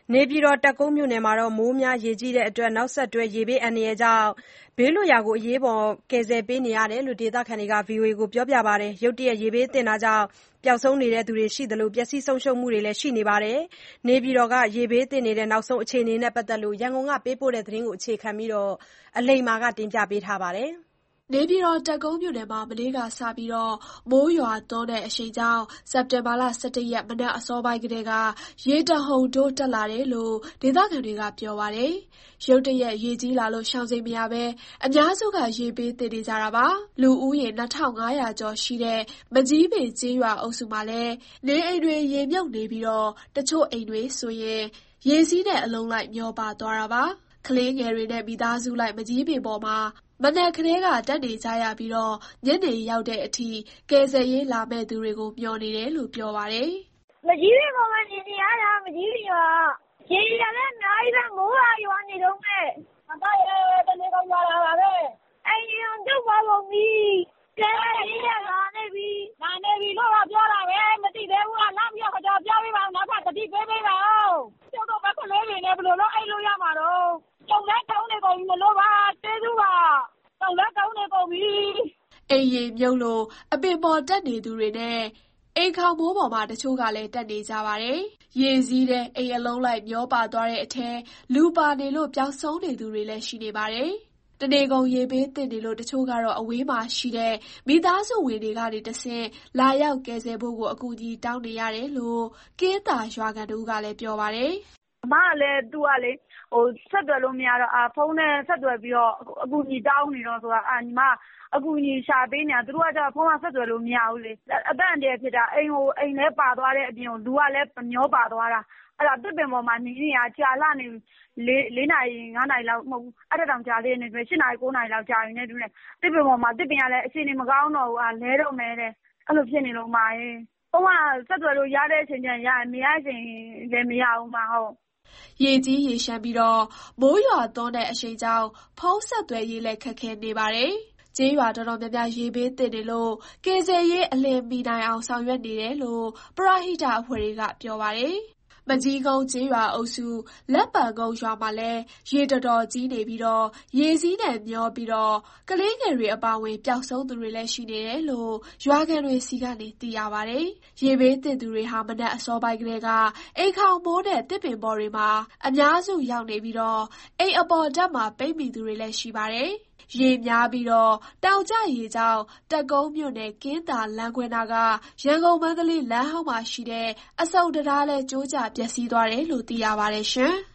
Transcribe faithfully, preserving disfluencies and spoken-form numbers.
နေပြည်တော်တပ်ကုန်းမြို့နယ်မှာမိုးများရေကြီးတဲ့အတွက်နောက်ဆက်တွဲရေဘေးအန္တရာယ်ကြောင့်ဘေးလွတ်ရာအရေးပေါ်ကယ်ဆယ်ပေးနေရတယ်လို့ဒေသခံတွေက ဗွီအိုအေကိုပြောပါတယ်။ ရုတ်တရက်ရေဘေးသင့်တာကြောင့်ပျောက်ဆုံးနေသူတွေရှိသလိုပျက်စီးဆုံးရှုံးမှုတွေလည်းရှိနေပါတယ်။ နေပြည်တော်ကရေဘေးသင့်နောက်ဆုံးအခြေအနေနဲ့ပတ်သက်လို့ရန်ကုန်ကပေးပို့တဲ့သတင်းကိုအခြေခံပြီးအလိမ္မာကတင်ပြပေးထားပါတယ်။နေပြည်တော်တပ်ကုန်းမြို့နယ်မှာမနေ့ကစပြီးမိုးရွာသွန်းတဲ့အရှိန်ကြောင့်စက်တင်ဘာလ ၁၁ ရက်မနက်အစောပိုင်းကတည်းကရေတဟုန်ထိုးတက်လာတယ်လို့ဒေသခံတွေကပြောပါတယ်။ ရုတ်တရက်ရေကြီးလာလို့ရှောင်ချိန်မရဘဲအများစုကရေဘေးသင့်နေကြတာပါ။ လူဦးရေ နှစ်ထောင်ငါးရာကျော်ရှိတဲ့မကျည်းပင်ကျေးရွာအုပ်စုမှာလည်းနေအိမ်တွေရေမြုပ်နေပြီးတချို့အိမ်တွေဆိုရင်ရေစီးနဲ့အလုံးလိုက်မျောပါသွားတာပါ။ ကလေးငယ်တွေနဲ့မိသားစုလိုက်မကျည်းပင်ပေါ်မှာမနက်ကတည်းကတက်နေကြရပြီးညနေရောက်တဲ့အထိကယ်ဆယ်ရေးလာမယ့်သူတွေကိုမျှော်နေတယ်လို့ပြောပါတယ်။ "မကျည်းပင်ပေါ်မှာနေနေရတာမကျည်းပင်ရွာကရေတွေကလည်းအများကြီးပဲမိုးကရွာနေတုန်းပဲ။အမရေတနေကုန်ရွာလာတာပဲအိမ်တွေပြုတ်သွားကုန်ပြီကယ်ဆယ်ရေးကလာနေပြီလာနေပြီလို့တော့ပြောတာပဲမသိသေးဘူးနောက်ပြီးတော့ကြော်ပြောပေးပါဦးနောက်ထပ်သတိပေးပေးပါဦးကျုပ်တို့ပဲကလေးတွေနဲ့ဘယ်လိုလုပ်အိပ်လို့ရမှာတော့ကျုပ်လည်းတုံးနေကုန်ပြီမလို့ပါကျေးဇူးပါကျုပ်လည်းတုံးနေကုန်ပြီ။အိမ်ရေမြုပ်လို့အပင်ပေါ်တက်နေသူတွေနဲ့အိမ်ခေါင်မိုးပေါ်မှာတချို့ကလည်းတက်နေကြပါတယ်။ ရေစီးထဲအိမ်အလုံးလိုက်မျောပါသွားတဲ့အထဲလူပါနေလို့ပျောက်ဆုံးနေသူတွေလည်းရှိနေပါတယ်။ တနေကုန်ရေဘေးသင့်နေလို့တချို့ကတော့အဝေးမှာရှိတဲ့မိသားစုဝင်တွေကနေတဆင့်လာရောက်ကယ်ဆယ်ဖို့ကိုအကူအညီတောင်းနေရတယ်လို့ကင်းသာရွာခံတဦးကလည်းပြောပါတယ်။ "အမကလည်းသူကလေဆက်သွယ်လို့မရတော့ဖုန်းနဲ့ဆက်သွယ်ပြီးတော့အကူအညီတောင်းနေတော့ညီမကအကူအညီရှာပေးနေတာသူတို့ကဖုန်းကဆက်သွယ်လို့မရဘူးလေအသက်အန္တရာယ်ဖြစ်တာအိမ်ကိုအိမ်ထဲပါသွားတဲ့အပြင်ကိုလူကလည်းမျောပါသွားတာအဲ့ဒါသစ်ပင်ပေါ်မှာနေနေတာကြာလှနေပြီလေးနာရီငါးနာရီလောက်မဟုတ်ဘူးအဲ့ဒါတောင်ကြာသေးတယ်ရှစ်နာရီကိုးနာရီလောက်ကြာပြီနဲ့တူတယ်သစ်ပင်ပေါ်မှာသစ်ပင်ကလည်းအခြေအနေမကောင်းတော့ဘူးလဲတော့မယ်တဲ့အဲ့လိုဖြစ်နေလို့မာရေဖုန်းကဆက်သွယ်လို့ရတဲ့အချိန်ကျရင်ရတယ်မရတဲ့အချိန်လည်းမရဘူးမဟုတ်ရေကြီးရေလျှံပြီးမိုးရွာသွန်းတဲ့အရှိန်ကြောင့်ဖုန်းဆက်သွယ်ရေးလည်းခက်ခဲနေပါတယ်။ကျေးရွာတော်တော်များများရေဘေးသင့်နေလို့ကယ်ဆယ်ရေးအလျင်မီနိုင်အောင်ဆောင်ရွက်နေတယ်လို့ပရဟိတအဖွဲ့တွေကပြောပါတယ်။မကျည်းကုန်းကျေးရွာအုပ်စုလက်ပံကုန်းရွာမှာလည်းရေတော်တော်ကြီးနေပြီးရေစီးနဲ့မျောပြီးကလေးငယ်တွေအပါအဝင်ပျောက်ဆုံးသူတွေလည်းရှိနေတယ်လို့ရွာခံတွေဆီကနေသိရပါတယ်။ ရေဘေးသင့်သူတွေဟာမနက်အစောပိုင်းကတည်းကအိမ်ခေါင်မိုးနဲ့သစ်ပင်ပေါ်တွေမှာအများစုရောက်နေပြီးအိမ်အပေါ်ထပ်မှာပိတ်မိသူတွေလည်းရှိပါတယ်။ ရေများပြီးတောင်ကျရေကြောင့်တပ်ကုန်းမြို့နယ်ကင်းသာလမ်းခွဲနားကရန်ကုန်-မန္တလေးလမ်းဟောင်းမှာရှိတဲ့အဆုံတံတားလည်းကျိုးကျပျက်စီးသွားတယ်လို့သိရပါတယ်ရှင်။